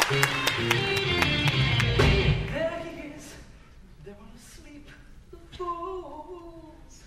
There he is. They're all asleep. The fools.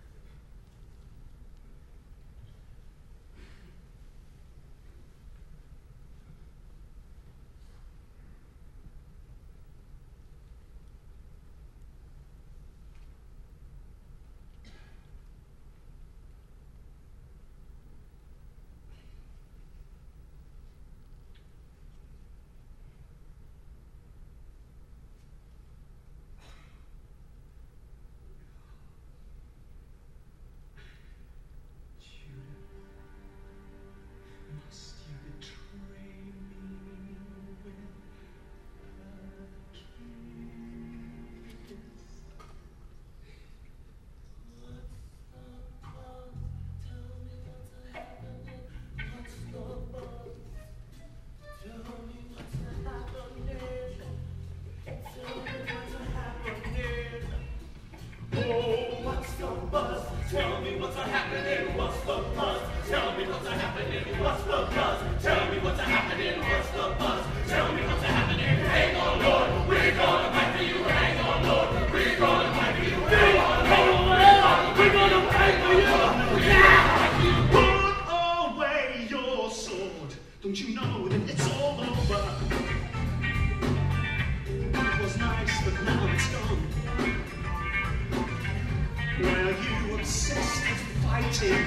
Tell me what's happening, what's the buzz? Tell me what's happening, what's the buzz? Tell me what's happening, what's the buzz? Tell me what's happening. Hang on, Lord, we're gonna fight for you. Hang on, Lord, we're gonna fight for you. Hang on, Lord, we're gonna fight for you. Put away your sword. Don't you know that it's all over? It was nice, but now it's gone. Well, you obsessed with fighting,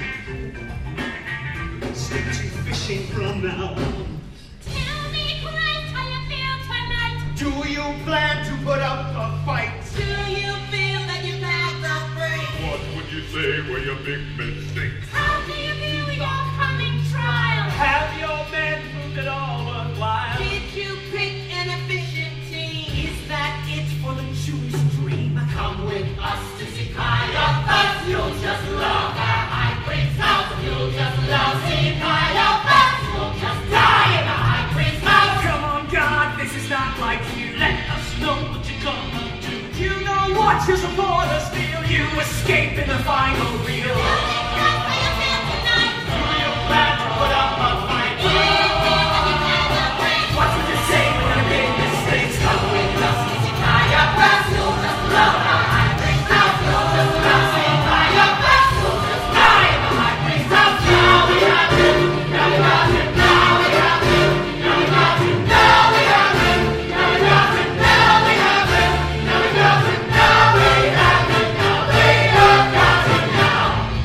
stick to fishing from now on. Tell me, Christ, how you feel tonight. Do you plan to put up a fight? Do you feel that you've had the break? What would you say were your big mistakes? How do you view your coming trial? Have your men proved it all worthwhile? Did you pick an efficient team? Is that it for the Jewish dream? Come with us to see Caiaphas. You'll just love our high priest's house. You'll just love seeing Caiaphas. You'll just die in the high priest's house. Come on, God, this is not like you. Let us know what you're gonna do. You know what your supporters feel. You escape in the final reel. Tell me, Christ, how you feel tonight. Do you plan to put up a fight? Do you feel that you've had the break? What would you say when you made mistakes? Come with us to see Caiaphas. You'll just love our high priest's house. You'll just love seeing Caiaphas. You'll just die in the high priest's house. Now we have him. Now we got him. Now we have him. Now we got him. Now we have him. Now we got him. Now we have him. Now we got him. Now we have him. Now we have got him now.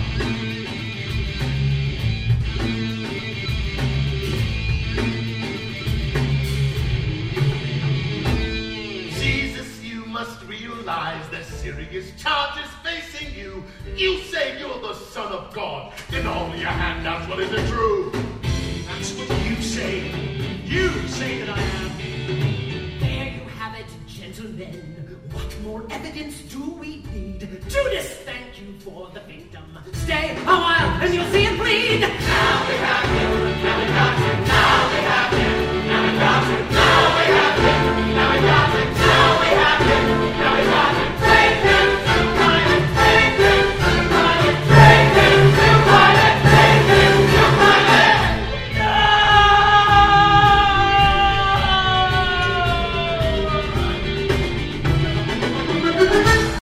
Jesus, you must realize there's serious charges facing you. You say you're the Son of God. In all your handouts, well, is it true? That's what you say. You say that I am. There you have it, gentlemen. What more evidence do we need? Judas, thank you for the victim. Stay a while and you'll see.